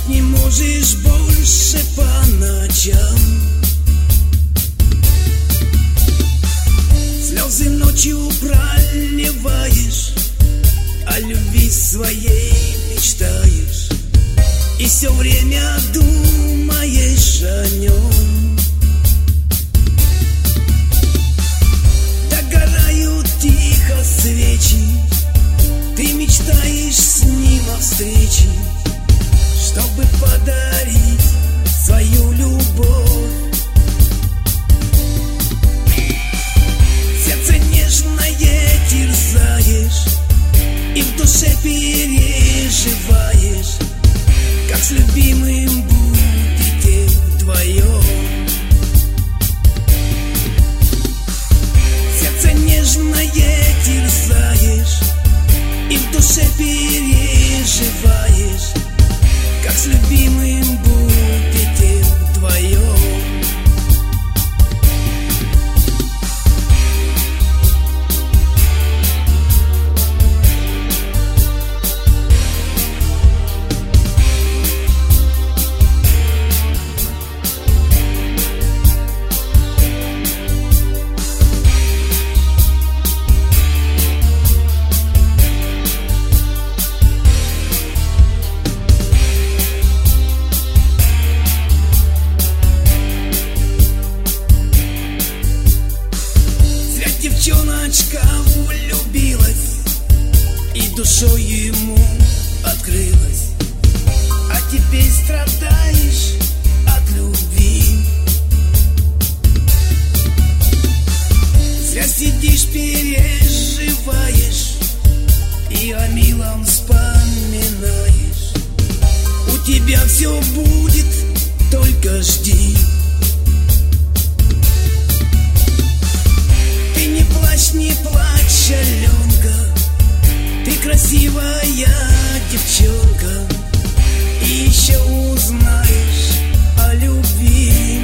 Спать не можешь больше по ночам. Слезы ночью проливаешь, о любви своей мечтаешь, и все время думаешь о нем. Догорают тихо свечи, ты мечтаешь с ним о встрече, чтобы подарить свою любовь. Сердце нежное терзаешь, и в душе переживаешь, как с любимым будете вдвоем. Сердце нежное терзаешь, и в душе переживаешь, как с любимым будете вдвоем. Девчоночка влюбилась и душой ему открылась, а теперь страдаешь от любви. Зря сидишь, переживаешь и о милом вспоминаешь. У тебя все будет, только жди. Не плачь, Аленка, ты красивая девчонка, и еще узнаешь о любви.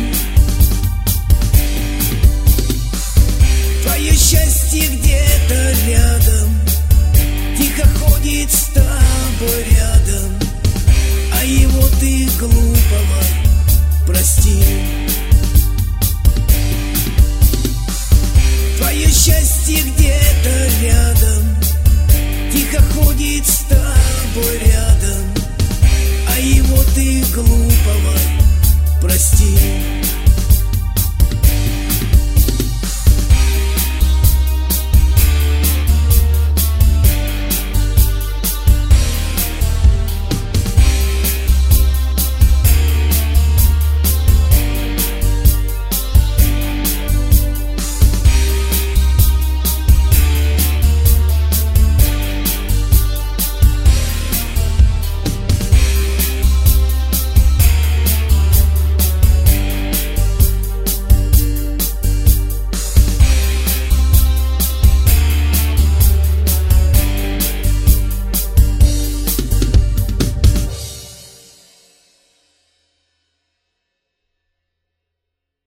Твое счастье где-то рядом, тихо ходит с тобой рядом, а его ты глупого прости. Твое счастье где-то рядом, тихо ходит с тобой рядом, а его ты глупого прости.